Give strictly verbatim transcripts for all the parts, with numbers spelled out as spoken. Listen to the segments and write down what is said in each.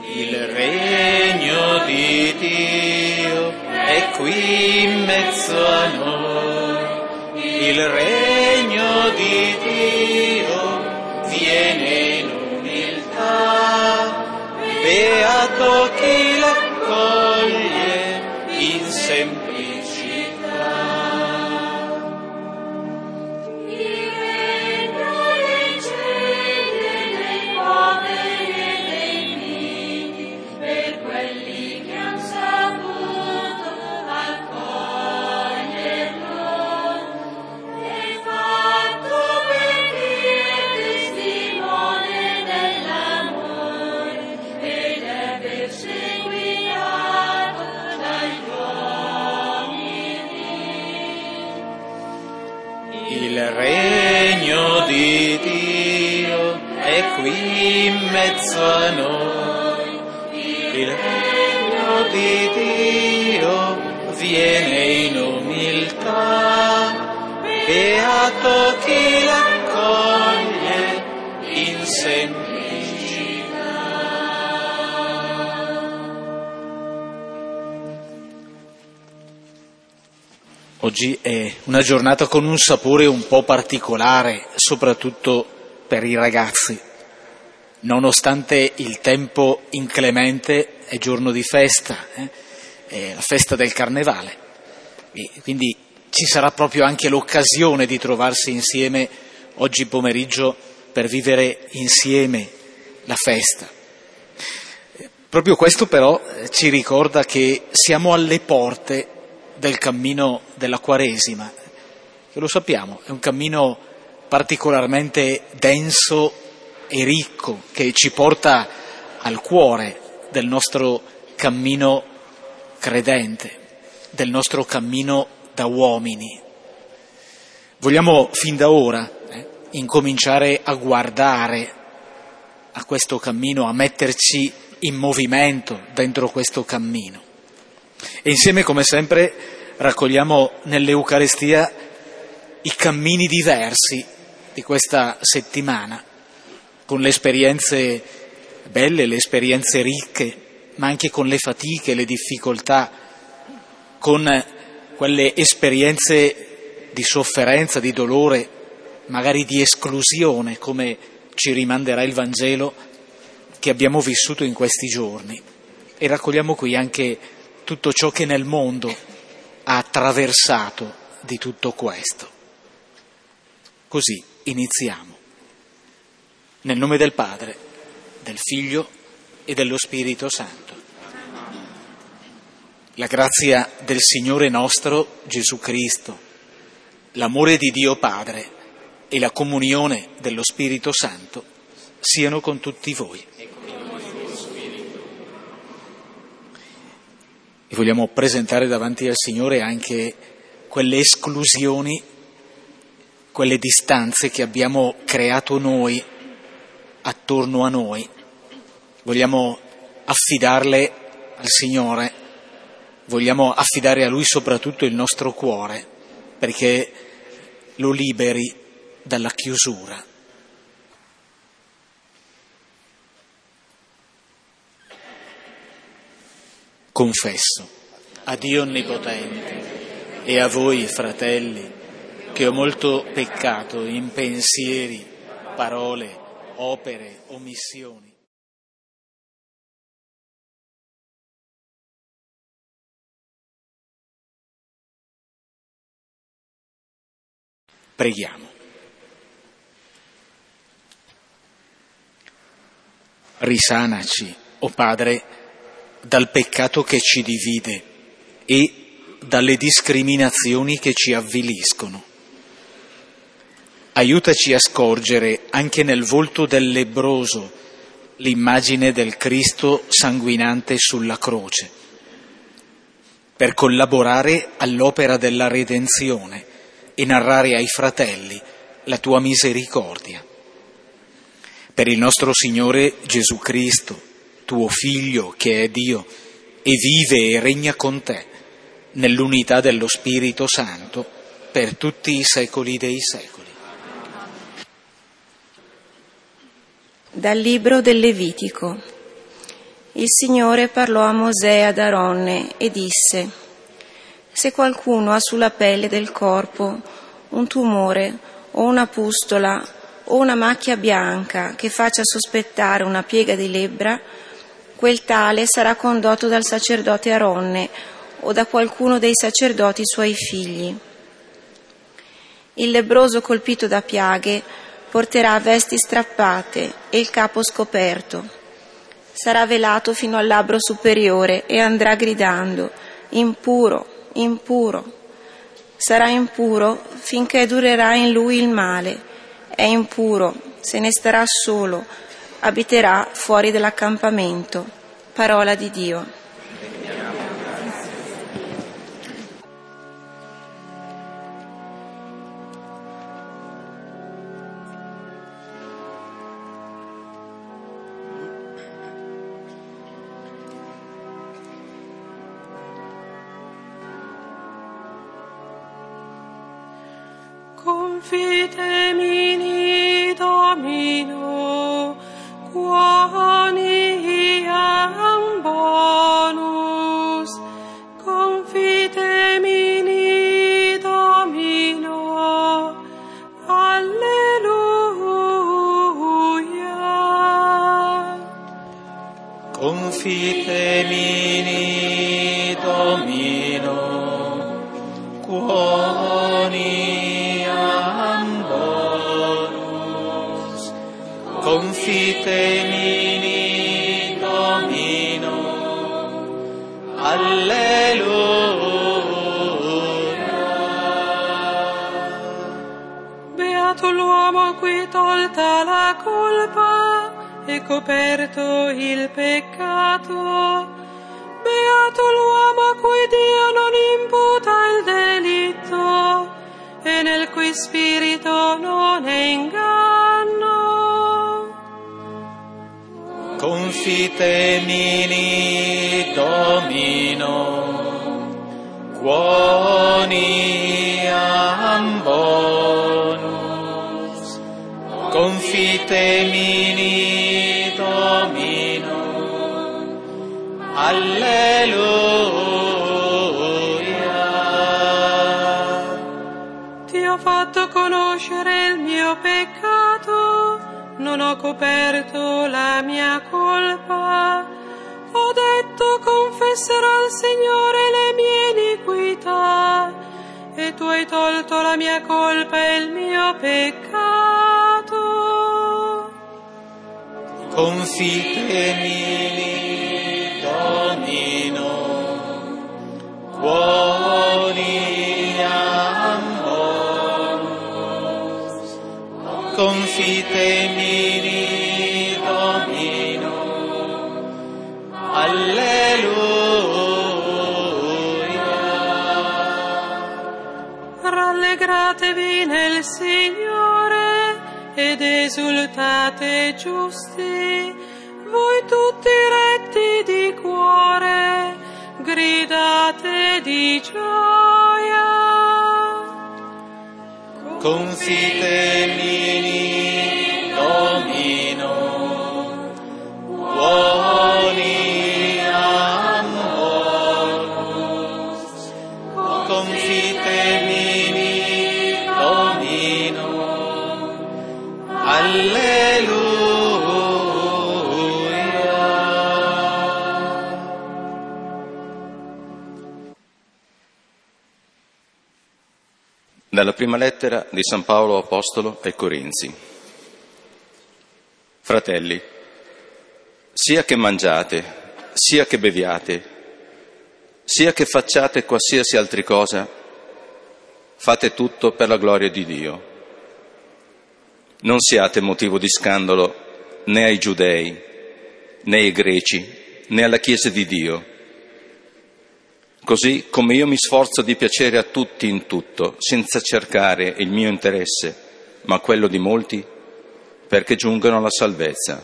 Il regno di Dio è qui in mezzo a noi. Il regno di Dio viene in umiltà. Beato chi l'accoglie in semplicità. Il regno di Dio è qui in mezzo a noi. Il regno di Dio viene in umiltà. Beato chi l'accoglie in semplicità. Oggi è una giornata con un sapore un po' particolare, soprattutto per i ragazzi. Nonostante il tempo inclemente, è giorno di festa, eh? È la festa del Carnevale. E quindi ci sarà proprio anche l'occasione di trovarsi insieme oggi pomeriggio per vivere insieme la festa. Proprio questo però ci ricorda che siamo alle porte del cammino della Quaresima, che lo sappiamo, è un cammino particolarmente denso e ricco, che ci porta al cuore del nostro cammino credente, del nostro cammino da uomini. Vogliamo fin da ora eh, incominciare a guardare a questo cammino, a metterci in movimento dentro questo cammino. E insieme, come sempre, raccogliamo nell'Eucaristia i cammini diversi di questa settimana, con le esperienze belle, le esperienze ricche, ma anche con le fatiche, le difficoltà, con quelle esperienze di sofferenza, di dolore, magari di esclusione, come ci rimanderà il Vangelo che abbiamo vissuto in questi giorni. E raccogliamo qui anche tutto ciò che nel mondo ha attraversato di tutto questo. Così iniziamo. Nel nome del Padre, del Figlio e dello Spirito Santo. La grazia del Signore nostro Gesù Cristo, l'amore di Dio Padre e la comunione dello Spirito Santo siano con tutti voi. E vogliamo presentare davanti al Signore anche quelle esclusioni, quelle distanze che abbiamo creato noi attorno a noi. Vogliamo affidarle al Signore, vogliamo affidare a Lui soprattutto il nostro cuore, perché lo liberi dalla chiusura. Confesso a Dio Onnipotente e a voi, fratelli, che ho molto peccato in pensieri, parole, opere, omissioni. Preghiamo. Risanaci, o Padre, dal peccato che ci divide e dalle discriminazioni che ci avviliscono. Aiutaci a scorgere anche nel volto del lebbroso l'immagine del Cristo sanguinante sulla croce, per collaborare all'opera della redenzione e narrare ai fratelli la tua misericordia. Per il nostro Signore Gesù Cristo, tuo Figlio che è Dio e vive e regna con te nell'unità dello Spirito Santo per tutti i secoli dei secoli. Dal libro del Levitico. il Signore parlò a Mosè e ad Aronne e disse: se qualcuno ha sulla pelle del corpo un tumore o una pustola o una macchia bianca che faccia sospettare una piega di lebbra, quel tale sarà condotto dal sacerdote Aronne o da qualcuno dei sacerdoti suoi figli. Il lebbroso colpito da piaghe porterà vesti strappate e il capo scoperto. Sarà velato fino al labbro superiore e andrà gridando: impuro, impuro. Sarà impuro finché durerà in lui il male. È impuro, se ne starà solo, abiterà fuori dell'accampamento. Parola di Dio. Confitemini Domino, quoniam bonus. Confitemini Domino, alleluia. Confitemini Domino, quoniam bonus. Confitemini Domino, alleluia. Beato l'uomo a cui tolta la colpa e coperto il peccato. Beato l'uomo a cui Dio non imputa il delitto e nel cui spirito non è inganno. Confitemini Domino, quoniam bonus. Confitemini Domino, alleluia. Ti ho fatto conoscere il mio peccato, non ho coperto la mia colpa. Ho detto: confesserò al Signore le mie iniquità, e tu hai tolto la mia colpa e il mio peccato. Confitemini Domino, quoniam bonus. Confitemini Domino, alleluia. Rallegratevi nel Signore ed esultate giusti, voi tutti retti di cuore, gridate di gioia. Confitemini Domino, quoniam bonus. Confitemini Domino, alleluia. Dalla prima lettera di San Paolo Apostolo ai Corinzi. Fratelli, sia che mangiate, sia che beviate, sia che facciate qualsiasi altra cosa, fate tutto per la gloria di Dio. Non siate motivo di scandalo né ai giudei, né ai greci, né alla Chiesa di Dio. Così come io mi sforzo di piacere a tutti in tutto, senza cercare il mio interesse, ma quello di molti, perché giungano alla salvezza.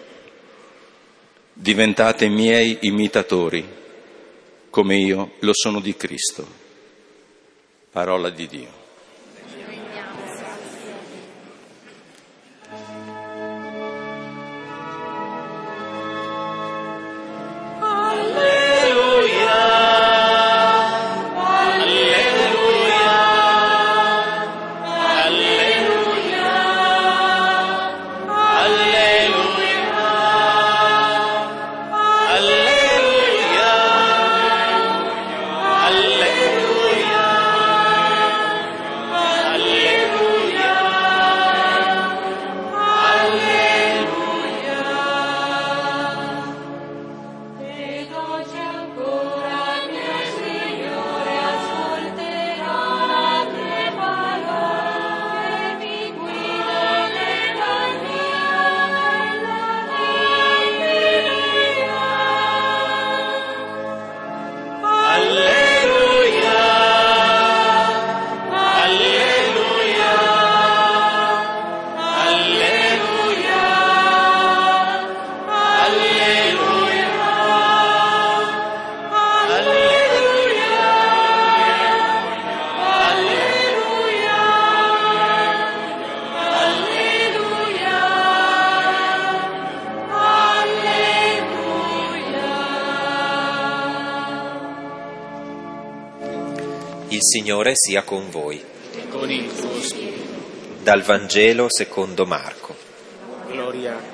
Diventate miei imitatori, come io lo sono di Cristo. Parola di Dio. Il Signore sia con voi. E con il tuo spirito. Dal Vangelo secondo Marco. Gloria a te.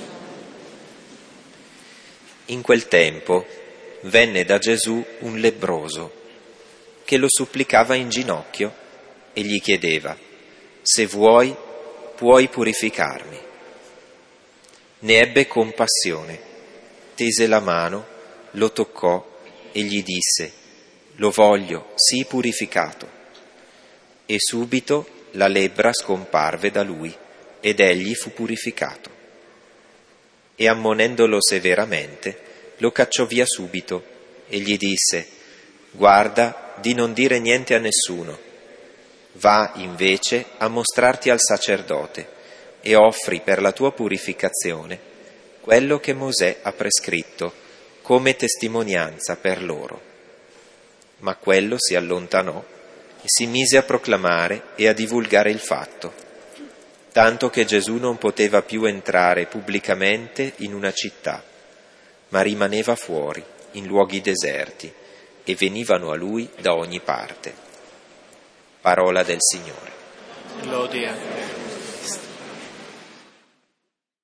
In quel tempo venne da Gesù un lebbroso che lo supplicava in ginocchio e gli chiedeva: se vuoi, puoi purificarmi. Ne ebbe compassione, tese la mano, lo toccò e gli disse: lo voglio, sii purificato. E subito la lebbra scomparve da lui ed egli fu purificato. E ammonendolo severamente, lo cacciò via subito e gli disse: guarda di non dire niente a nessuno. Va invece a mostrarti al sacerdote e offri per la tua purificazione quello che Mosè ha prescritto come testimonianza per loro. Ma quello si allontanò e si mise a proclamare e a divulgare il fatto, tanto che Gesù non poteva più entrare pubblicamente in una città, ma rimaneva fuori, in luoghi deserti, e venivano a lui da ogni parte. Parola del Signore. Lode a te.